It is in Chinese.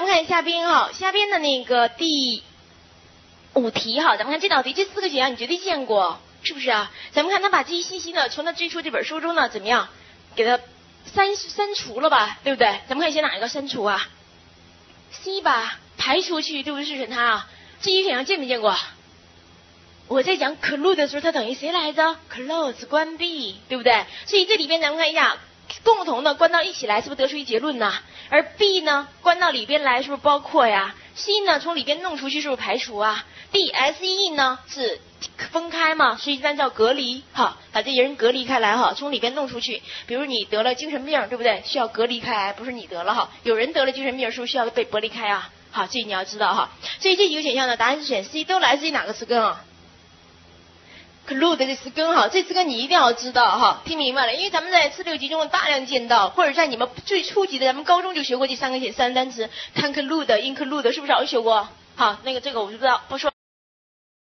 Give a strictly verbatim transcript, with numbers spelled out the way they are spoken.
咱们看下边哈，下边的那个第五题哈，咱们看这道题，这四个选项你绝对见过，是不是啊？咱们看他把这些信息呢，从他最初这本书中呢，怎么样给他删删除了吧，对不对？咱们看先哪一个删除啊 ？C 吧，排除去，对不对？是选它啊。这些选项见没见过？我在讲 close 的时候，它等于谁来着 ？close 关闭，对不对？所以这里边咱们看一下。共同的关到一起来，是不是得出一结论呢？而 B 呢，关到里边来，是不是包括呀 ？C 呢，从里边弄出去，是不是排除啊 ？D、S、E 呢是分开嘛，所以一般叫隔离，哈，把这些人隔离开来哈，从里边弄出去。比如你得了精神病，对不对？需要隔离开来，不是你得了哈，有人得了精神病，是不是需要被隔离开啊？好，这你要知道哈。所以这几个选项呢，答案是选 C， 都来自于哪个词根啊？close 的这词根哈，这词根你一定要知道哈，听明白了？因为咱们在四六级中大量见到，或者在你们最初级的，咱们高中就学过这三个三单词 ，conclude、include，是不是老学过？好，那个这个我就不知道不说。